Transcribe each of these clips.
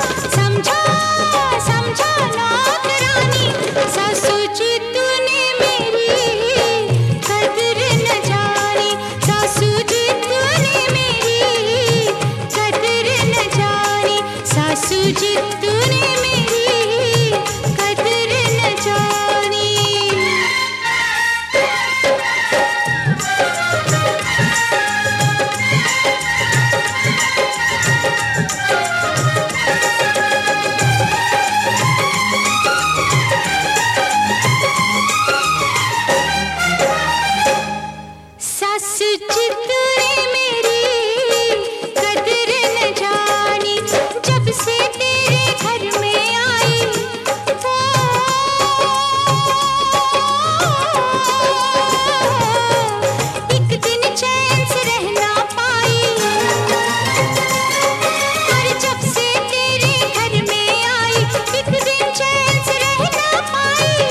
समझा समझा नौकरानी, सासू जी तूने मेरी कदर न जानी, सासू जी तूने मेरी कदर न जानी, सासू जी तूने मेरी कदर न जानी। सासू जी तूने मेरी कदर न जानी, जब से तेरे घर में आई वो एक दिन चैन से रह ना पाई, और जब से तेरे घर में आई एक दिन चैन से रह ना पाई,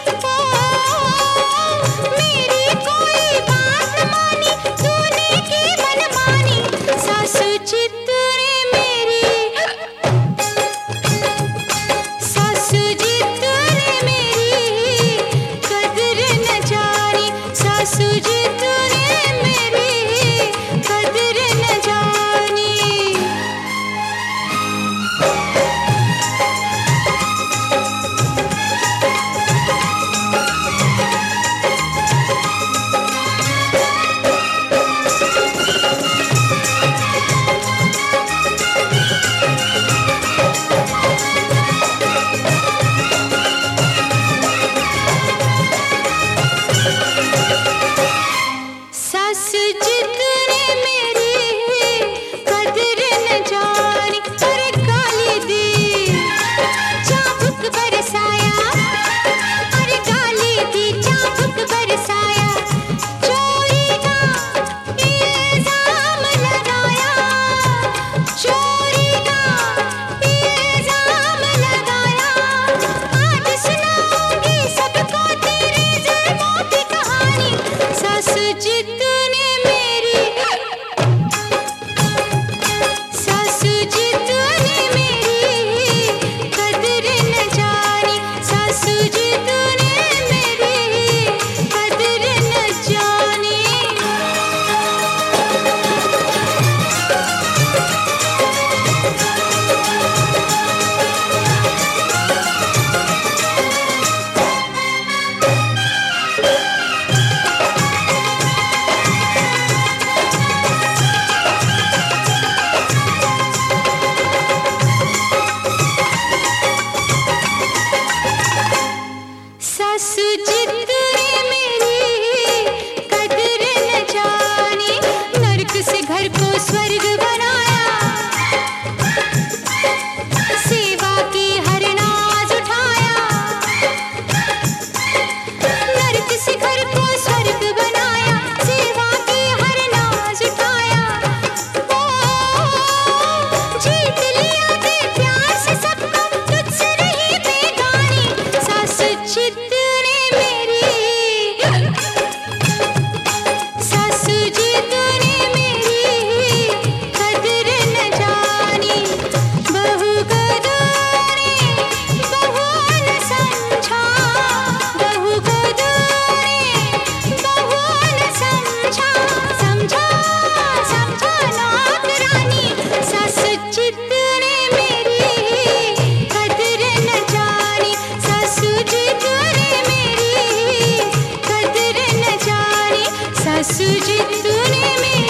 वो मेरी कोई बात न मानी, तूने की मनमानी, सासू जी तूने मेरी, सासू जी तूने मेरी कदर न जानी, सासू जी तूने मेरी कदर न जानी। सासू जी तूने मेरी कदर न जानी, अरे गाली दी चाबुक बरसाया, अरे गाली दी चाबुक बरसाया, चोरी का इल्जाम लगाया, चोरी का इल्जाम लगाया, आज सुनाऊंगी सबको तेरे जुल्मों की कहानी, सासू जी तूने मेरी, सासू जी तूने मेरी कदर न जानी, सासू जी तूने मेरी कदर न जानी। सासू जी तूने मेरी कदर न जानी, नरक से घर को स्वर्ग बनाया, सेवा की हर नाज उठाया, नरक से घर को स्वर्ग बनाया, सेवा की हर नाज उठाया, ओ जीत लिया दे प्यार से सबको, तुझसे रही बेगानी, सासू जी तूने मेरी, सासू जी तूने मेरी कदर न जानी, बहू को तूने बहू न समझा, बहू को तूने बहू न समझा, समझा समझा नौकरानी, सासू जी तूने मेरी कदर न जानी, सासू जी तूने मेरी कदर न जानी, सासू जी तूने मेरी